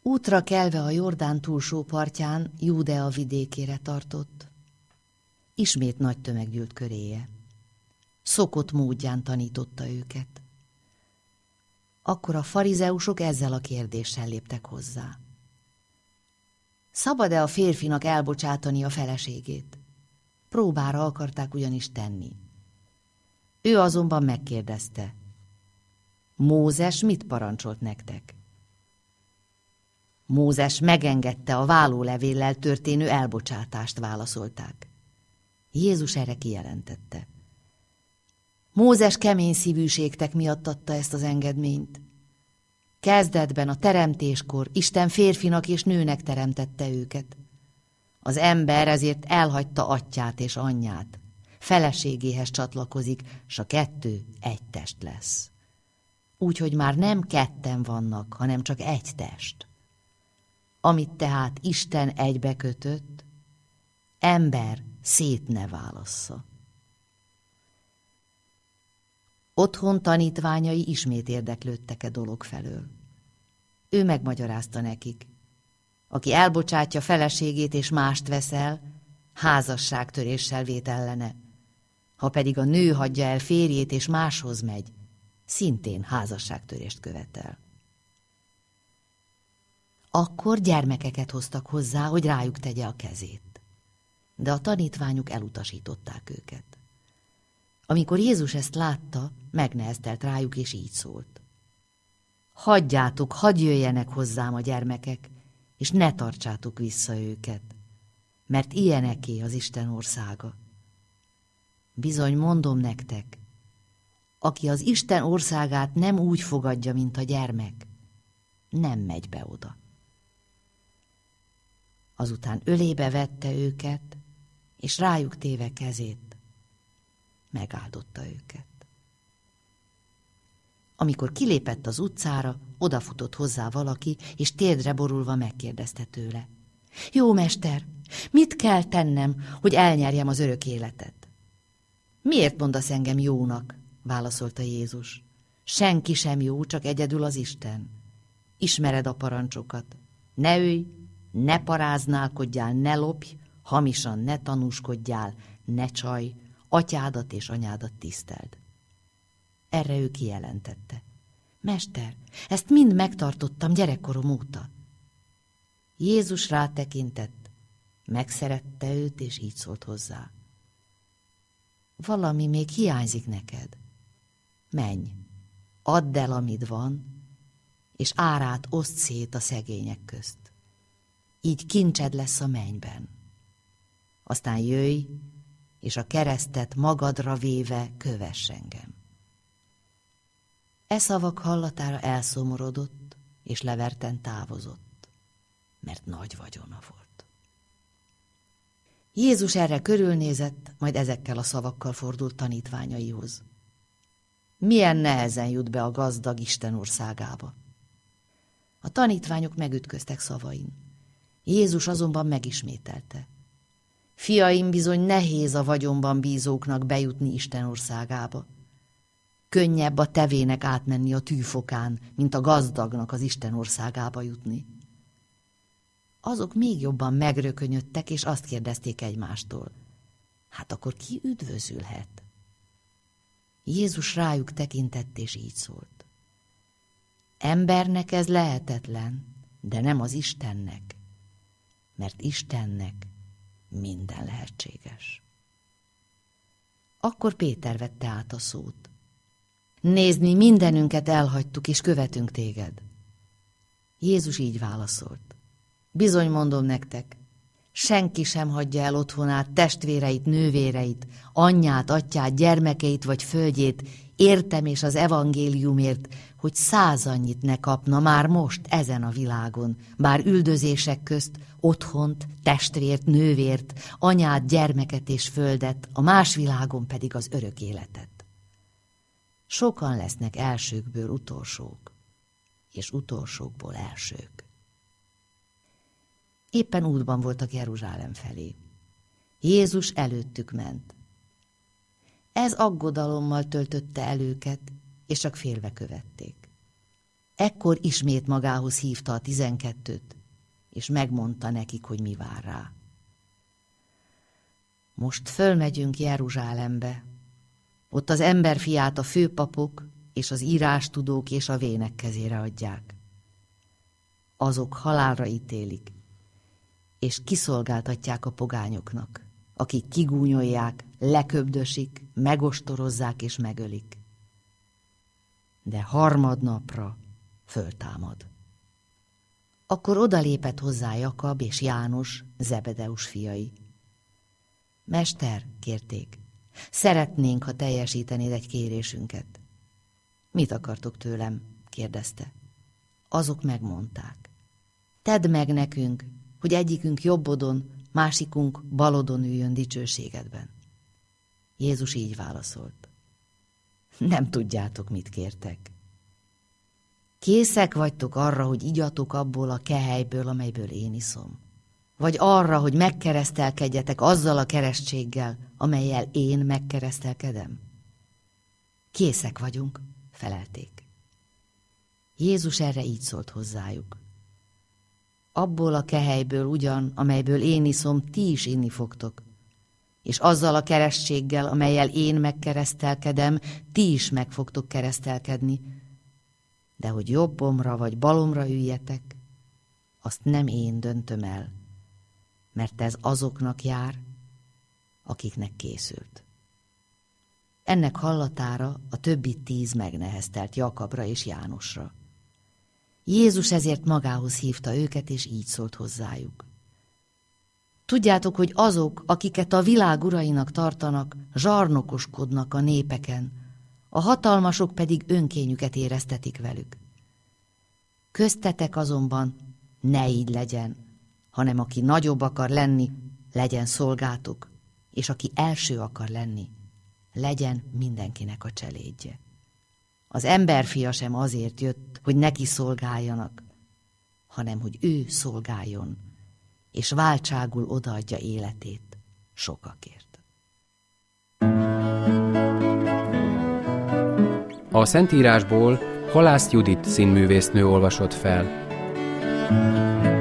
Útra kelve a Jordán túlsó partján Júdea vidékére tartott. Ismét nagy tömeg gyűlt köréje. Szokott módján tanította őket. Akkor a farizeusok ezzel a kérdéssel léptek hozzá. Szabad-e a férfinak elbocsátani a feleségét? Próbára akarták ugyanis tenni. Ő azonban megkérdezte: Mózes mit parancsolt nektek? Mózes megengedte a vállólevéllel történő elbocsátást, válaszolták. Jézus erre kijelentette: Mózes kemény szívűségtek miatt adta ezt az engedményt. Kezdetben a teremtéskor Isten férfinak és nőnek teremtette őket. Az ember ezért elhagyta atyját és anyját, feleségéhez csatlakozik, s a kettő egy test lesz. Úgyhogy már nem ketten vannak, hanem csak egy test. Amit tehát Isten egybe kötött, ember szét ne válassza. Otthon tanítványai ismét érdeklődtek e dolog felől. Ő megmagyarázta nekik: aki elbocsátja feleségét és mást veszel, házasságtöréssel vét ellene. Ha pedig a nő hagyja el férjét és máshoz megy, szintén házasságtörést követel. Akkor gyermekeket hoztak hozzá, hogy rájuk tegye a kezét. De a tanítványok elutasították őket. Amikor Jézus ezt látta, megneheztelt rájuk, és így szólt: hagyjátok, hadd jöjjenek hozzám a gyermekek, és ne tartsátok vissza őket, mert ilyeneké az Isten országa. Bizony mondom nektek, aki az Isten országát nem úgy fogadja, mint a gyermek, nem megy be oda. Azután ölébe vette őket, és rájuk téve kezét, megáldotta őket. Amikor kilépett az utcára, odafutott hozzá valaki, és térdre borulva megkérdezte tőle: Jó mester, mit kell tennem, hogy elnyerjem az örök életet? Miért mondasz engem jónak? Válaszolta Jézus. Senki sem jó, csak egyedül az Isten. Ismered a parancsokat. Ne ölj, ne paráználkodjál, ne lopj, hamisan ne tanúskodjál, ne csalj, atyádat és anyádat tiszteld. Erre ő kijelentette: Mester, ezt mind megtartottam gyerekkorom óta. Jézus rátekintett, megszerette őt, és így szólt hozzá: valami még hiányzik neked. Menj, add el, amit van, és árát oszd szét a szegények közt. Így kincsed lesz a mennyben. Aztán jöjj, és a keresztet magadra véve kövess engem. E szavak hallatára elszomorodott, és leverten távozott, mert nagy vagyona volt. Jézus erre körülnézett, majd ezekkel a szavakkal fordult tanítványaihoz: milyen nehezen jut be a gazdag Isten országába. A tanítványok megütköztek szavain. Jézus azonban megismételte: fiaim, bizony nehéz a vagyonban bízóknak bejutni Isten országába. Könnyebb a tevének átmenni a tűfokán, mint a gazdagnak az Isten országába jutni. Azok még jobban megrökönyödtek, és azt kérdezték egymástól: hát akkor ki üdvözülhet? Jézus rájuk tekintett, és így szólt: embernek ez lehetetlen, de nem az Istennek, mert Istennek minden lehetséges. Akkor Péter vette át a szót: nézd, mi mindenünket elhagytuk, és követünk téged. Jézus így válaszolt: bizony mondom nektek, senki sem hagyja el otthonát, testvéreit, nővéreit, anyját, atyát, gyermekeit vagy földjét, értem és az evangéliumért, hogy 100 annyit ne kapna már most ezen a világon, bár üldözések közt otthont, testvért, nővért, anyát, gyermeket és földet, a más világon pedig az örök életet. Sokan lesznek elsőkből utolsók, és utolsókból elsők. Éppen útban voltak Jeruzsálem felé. Jézus előttük ment. Ez aggodalommal töltötte el őket, és csak félve követték. Ekkor ismét magához hívta a 12-t, és megmondta nekik, hogy mi vár rá. Most fölmegyünk Jeruzsálembe. Ott az emberfiát a főpapok és az írástudók és a vének kezére adják. Azok halálra ítélik, és kiszolgáltatják a pogányoknak, akik kigúnyolják, leköbdösik, megostorozzák és megölik. De harmadnapra föltámad. Akkor odalépett hozzá Jakab és János, Zebedeus fiai. Mester, kérték, szeretnénk, ha teljesítenéd egy kérésünket. Mit akartok tőlem? Kérdezte. Azok megmondták. Tedd meg nekünk, hogy egyikünk jobbodon, másikunk balodon üljön dicsőségedben. Jézus így válaszolt. Nem tudjátok, mit kértek. Készek vagytok arra, hogy igyatok abból a kehelyből, amelyből én iszom? Vagy arra, hogy megkeresztelkedjetek azzal a keresztséggel, amellyel én megkeresztelkedem? Készek vagyunk, felelték. Jézus erre így szólt hozzájuk. Abból a kehelyből ugyan, amelyből én iszom, ti is inni fogtok, és azzal a keresztséggel, amellyel én megkeresztelkedem, ti is meg fogtok keresztelkedni, de hogy jobbomra vagy balomra üljetek, azt nem én döntöm el, mert ez azoknak jár, akiknek készült. Ennek hallatára a többi 10 megneheztelt Jakabra és Jánosra. Jézus ezért magához hívta őket, és így szólt hozzájuk. Tudjátok, hogy azok, akiket a világ urainak tartanak, zsarnokoskodnak a népeken, a hatalmasok pedig önkényüket éreztetik velük. Köztetek azonban ne így legyen, hanem aki nagyobb akar lenni, legyen szolgátok, és aki első akar lenni, legyen mindenkinek a cselédje. Az emberfia sem azért jött, hogy neki szolgáljanak, hanem hogy ő szolgáljon, és váltságul odaadja életét sokakért. A Szentírásból Halász Judit színművésznő olvasott fel.